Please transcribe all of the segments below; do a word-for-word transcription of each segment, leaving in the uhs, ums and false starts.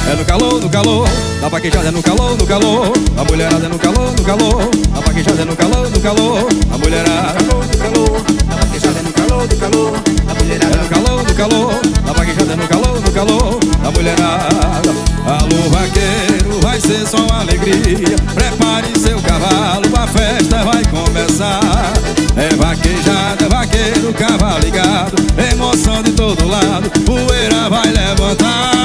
É no calor, no calor, a vaquejada é no calor, no calor, a mulherada é no calor, no calor, a vaquejada é no calor, no calor, a mulherada. Calor, no calor, a vaquejada é no calor, no calor, a mulherada. É no calor, no calor, a vaquejada é no calor, no calor, a mulherada. Alô vaqueiro, vai ser só alegria, prepare seu cavalo, a festa vai começar. É vaquejada, é vaqueiro, cavalo ligado, emoção de todo lado, poeira vai levantar.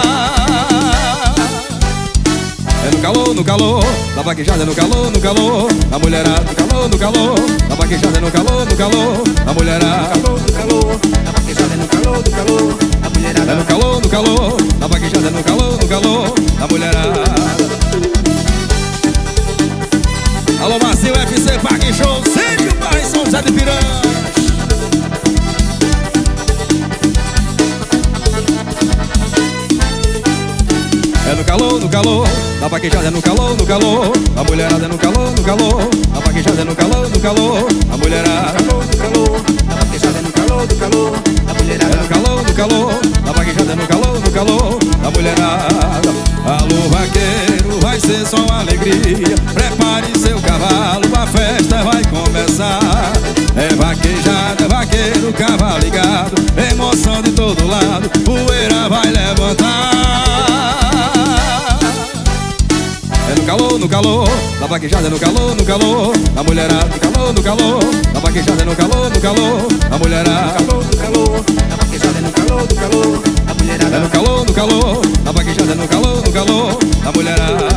É no calor, no calor, a vaquejada é no calor, no calor, a mulherada no calor, no calor, a vaquejada é no calor, no calor, a mulherada. Calor, no calor, a vaquejada é no calor, no calor, a mulherada. É no calor, no calor, a vaquejada é no calor, no calor, a mulherada. Alô Marcinho F C Parque Show, sempre o pai São José de Piranhas. É no calor, no calor, a vaquejada é no calor, no calor, a mulherada é no calor, no calor, a vaquejada é no calor, no calor, a mulherada. Calor, no calor, a vaquejada é no calor, no calor, a mulherada. É no calor, no calor, a vaquejada é no calor, no calor, a mulherada. Alô vaqueiro, vai ser só alegria, prepare seu cavalo, a festa vai começar. É vaquejada, é vaqueiro, cavalo ligado, emoção de todo lado, poeira vai levantar. É no calor, no calor, a vaquejada é no calor, no calor, a mulherada no calor, no calor, a vaquejada é no calor, no calor, a mulherada. Calor, no calor, a vaquejada é no calor, no calor, a mulherada. É no calor, no calor, a vaquejada é no calor, no calor, a mulherada.